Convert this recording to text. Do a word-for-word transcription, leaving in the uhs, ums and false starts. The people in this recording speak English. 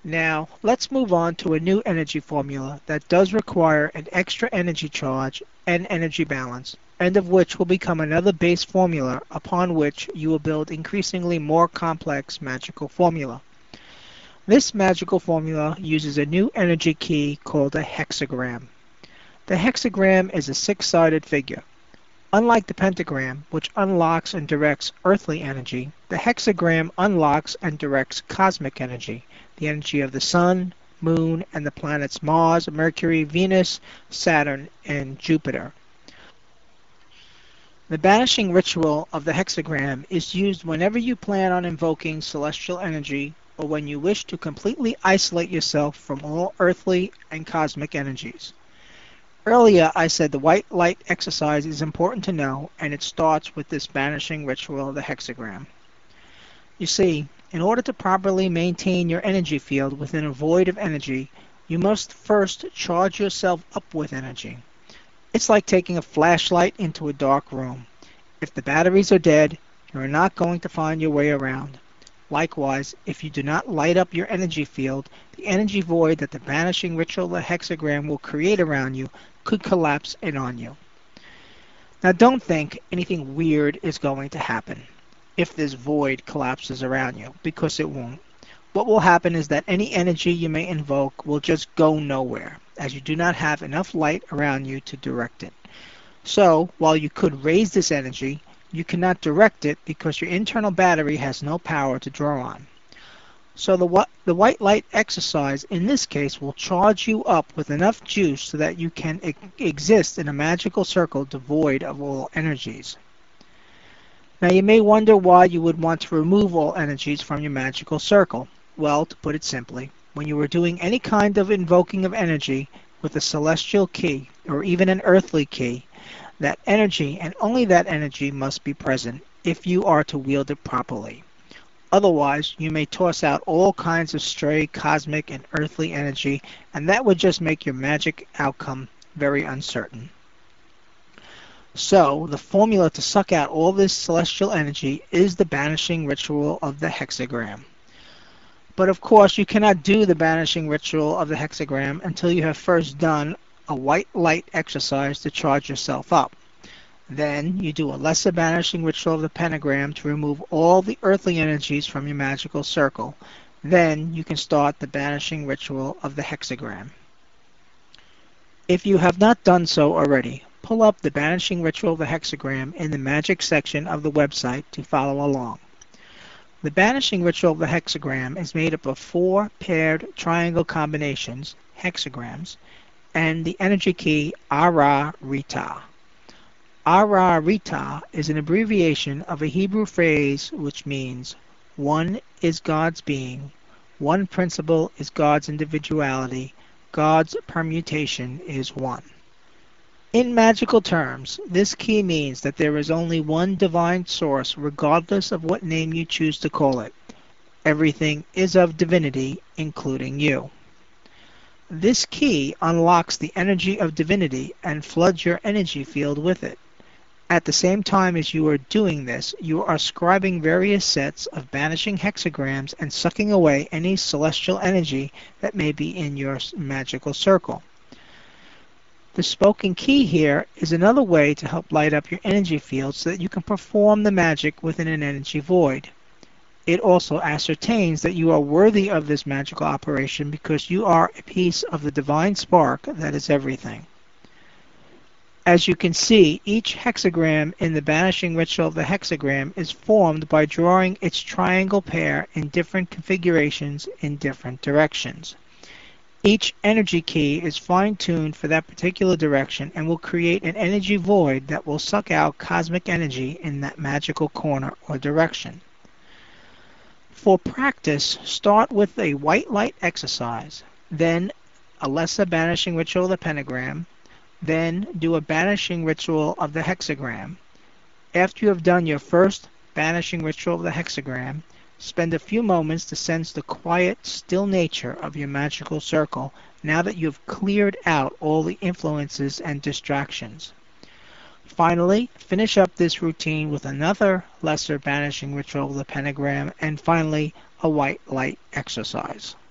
Now, let's move on to a new energy formula that does require an extra energy charge and energy balance, and of which will become another base formula upon which you will build increasingly more complex magical formula. This magical formula uses a new energy key called a hexagram. The hexagram is a six-sided figure. Unlike the pentagram, which unlocks and directs earthly energy, the hexagram unlocks and directs cosmic energy, the energy of the Sun, Moon, and the planets Mars, Mercury, Venus, Saturn, and Jupiter. The banishing ritual of the hexagram is used whenever you plan on invoking celestial energy or when you wish to completely isolate yourself from all earthly and cosmic energies. Earlier I said the white light exercise is important to know, and it starts with this banishing ritual of the hexagram. You see, in order to properly maintain your energy field within a void of energy, you must first charge yourself up with energy. It's like taking a flashlight into a dark room. If the batteries are dead, you are not going to find your way around. Likewise, if you do not light up your energy field, the energy void that the banishing ritual of the hexagram will create around you could collapse in on you. Now don't think anything weird is going to happen if this void collapses around you, because it won't. What will happen is that any energy you may invoke will just go nowhere, as you do not have enough light around you to direct it. So, while you could raise this energy, you cannot direct it because your internal battery has no power to draw on. So the, the white light exercise in this case will charge you up with enough juice so that you can e exist in a magical circle devoid of all energies. Now you may wonder why you would want to remove all energies from your magical circle. Well, to put it simply, when you are doing any kind of invoking of energy with a celestial key or even an earthly key, that energy and only that energy must be present if you are to wield it properly. Otherwise, you may toss out all kinds of stray cosmic and earthly energy, and that would just make your magic outcome very uncertain. So, the formula to suck out all this celestial energy is the banishing ritual of the hexagram. But of course, you cannot do the banishing ritual of the hexagram until you have first done a white light exercise to charge yourself up. Then you do a lesser banishing ritual of the pentagram to remove all the earthly energies from your magical circle. Then you can start the banishing ritual of the hexagram. If you have not done so already, pull up the banishing ritual of the hexagram in the magic section of the website to follow along. The banishing ritual of the hexagram is made up of four paired triangle combinations, hexagrams, and the energy key Ara Rita. Ara Rita is an abbreviation of a Hebrew phrase which means one is God's being, one principle is God's individuality, God's permutation is one. In magical terms, this key means that there is only one divine source regardless of what name you choose to call it. Everything is of divinity, including you. This key unlocks the energy of divinity and floods your energy field with it. At the same time as you are doing this, you are scribing various sets of banishing hexagrams and sucking away any celestial energy that may be in your magical circle. The spoken key here is another way to help light up your energy field so that you can perform the magic within an energy void. It also ascertains that you are worthy of this magical operation because you are a piece of the divine spark that is everything. As you can see, each hexagram in the banishing ritual of the hexagram is formed by drawing its triangle pair in different configurations in different directions. Each energy key is fine-tuned for that particular direction and will create an energy void that will suck out cosmic energy in that magical corner or direction. For practice, start with a white light exercise, then a lesser banishing ritual of the pentagram, then do a banishing ritual of the hexagram. After you have done your first banishing ritual of the hexagram, spend a few moments to sense the quiet, still nature of your magical circle now that you have cleared out all the influences and distractions. Finally, finish up this routine with another lesser banishing ritual of the pentagram and finally a white light exercise.